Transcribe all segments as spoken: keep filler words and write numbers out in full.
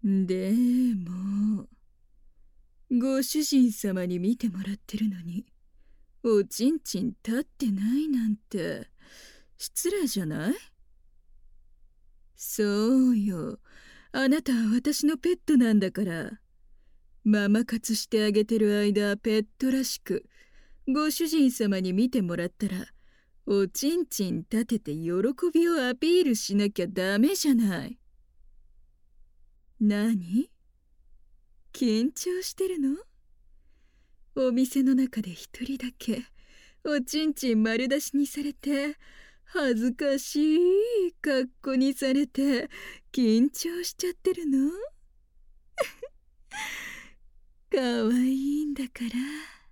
でも、ご主人様に見てもらってるのに、おちんちん立ってないなんて、失礼じゃない？そうよ。あなたは私のペットなんだから。ママ活してあげてる間、ペットらしく、ご主人様に見てもらったら、おちんちん立てて喜びをアピールしなきゃダメじゃない。何？緊張してるの？お店の中で一人だけおちんちん丸出しにされて、恥ずかしい格好にされて緊張しちゃってるの？かわいいんだから。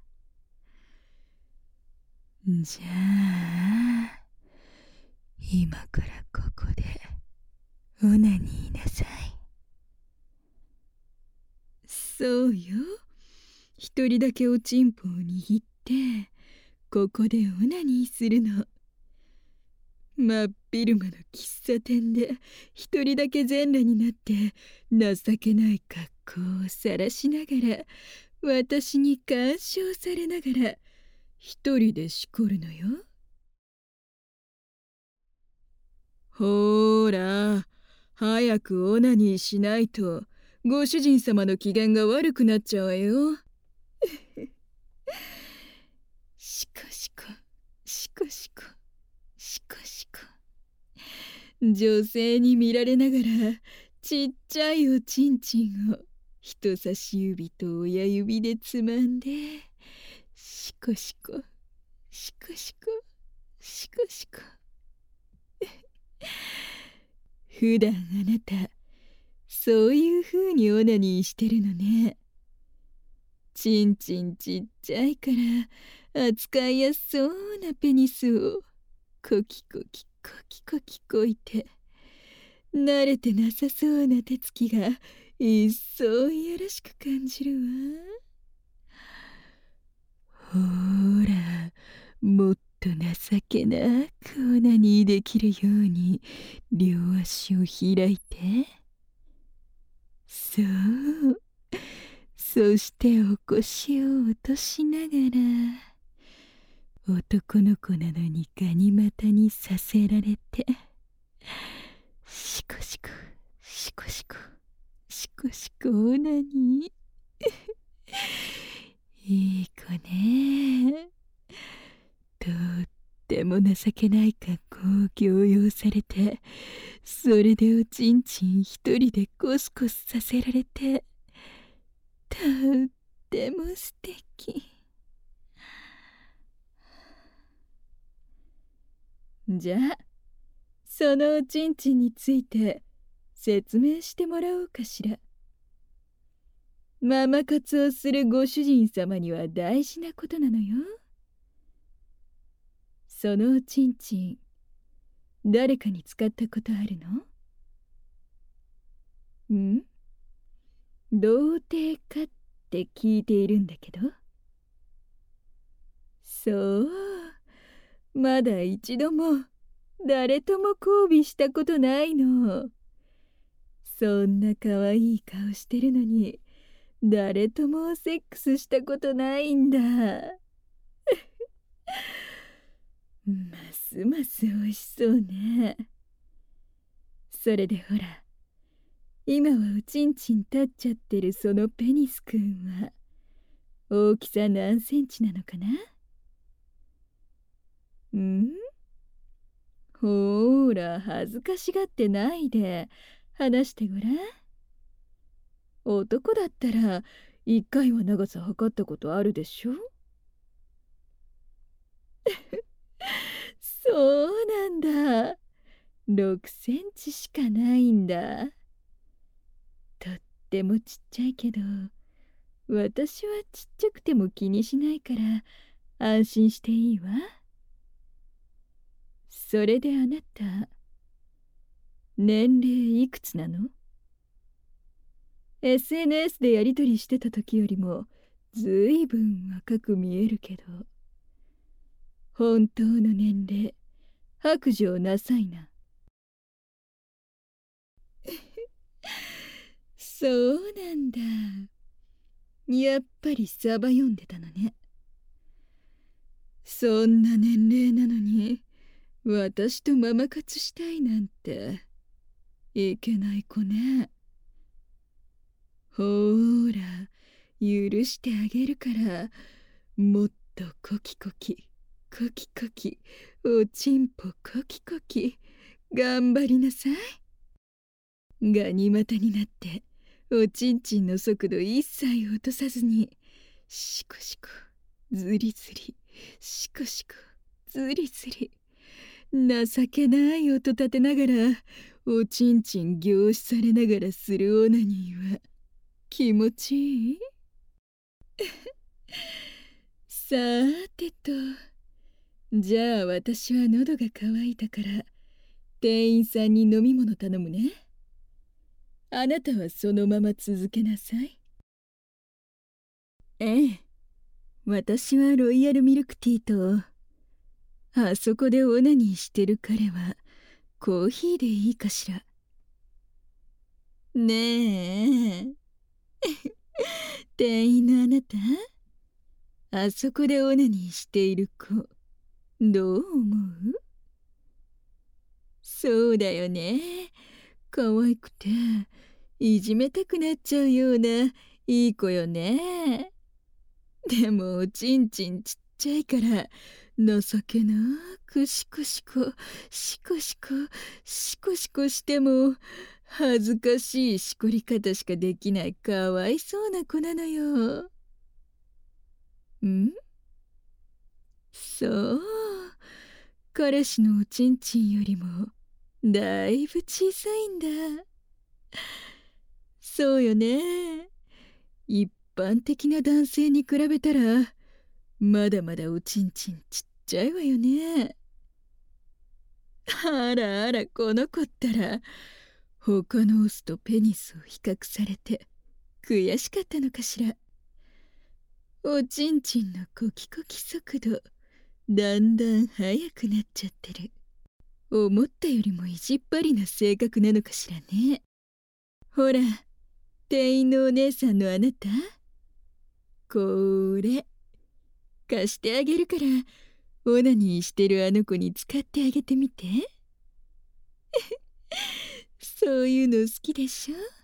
じゃあ今からここでオナニーなさい。そうよ。一人だけおちんぽを握ってここでオナニーするの。真っ昼間の喫茶店で一人だけ全裸になって情けない格好を晒しながら私に干渉されながら一人でしこるのよ。ほーら、早くオナニーしないとご主人様の機嫌が悪くなっちゃうわよ。しこしこしこしこしこしこ。女性に見られながらちっちゃいおちんちんを人差し指と親指でつまんでしこしこしこしこしこしこ。普段あなたそういう風にオナニーしてるのね。ちんちんちっちゃいから扱いやすそうなペニスをコキコキコキコキこいて、慣れてなさそうな手つきが一層いやらしく感じるわ。ほーら、もっと情けなくオナニーできるように両足を開いて。そう。そしてお腰を落としながら男の子なのにガニ股にさせられて、シコシコシコシコシコシコオナニー。いい子ね。とっても情けない格好を強要されて、それでおちんちん一人でコスコスさせられて、とっても素敵。じゃあそのおちんちんについて説明してもらおうかしら。ママ活をするご主人様には大事なことなのよ。そのおちんちん誰かに使ったことあるの？ん？童貞かって聞いているんだけど。そう、まだ一度も誰とも交尾したことないの。そんな可愛い顔してるのに誰ともセックスしたことないんだ。ますます美味しそうね。それでほら、今はおちんちん立っちゃってるそのペニスくんは大きさ何センチなのかな？ん？ほーら、恥ずかしがってないで話してごらん。男だったら一回は長さ測ったことあるでしょ？そうなんだ。ろくセンチしかないんだ。とってもちっちゃいけど、私はちっちゃくても気にしないから安心していいわ。それであなた、年齢いくつなの？ エスエヌエス でやりとりしてた時よりもずいぶん若く見えるけど、本当の年齢白状なさいな。 そうなんだ。やっぱりサバ読んでたのね。そんな年齢なのに私とママ活したいなんていけない子ね。ほーら、許してあげるから、もっとコキコキコキコキ、おちんぽコキコキ頑張りなさい。ガニ股になっておちんちんの速度一切落とさずに、シコシコズリズリ、シコシコズリズリ、情けない音立てながらおちんちん凝視されながらするオナニーは気持ちいい？さーてと、じゃあ私は喉が渇いたから店員さんに飲み物頼むね。あなたはそのまま続けなさい。ええ、私はロイヤルミルクティーと、あそこでオナニーしてる彼はコーヒーでいいかしら。ねえ店員のあなた、あそこでオナニーしている子、どう思う？そうだよね。可愛くていじめたくなっちゃうようないい子よね。でもおちんちんちっちゃいから情けなくシコシコシコシコシコシコしても恥ずかしいしこり方しかできないかわいそうな子なのよ。ん？そう、彼氏のおちんちんよりもだいぶ小さいんだ。そうよね。一般的な男性に比べたらまだまだおちんちんちっちゃいわよね。あらあら、この子ったら他のオスとペニスを比較されて悔しかったのかしら。おちんちんのコキコキ速度だんだん速くなっちゃってる。思ったよりも意地っ張りな性格なのかしらね。ほら、店員のお姉さんのあなた、これ貸してあげるからオナニーしてるあの子に使ってあげてみてそういうの好きでしょ？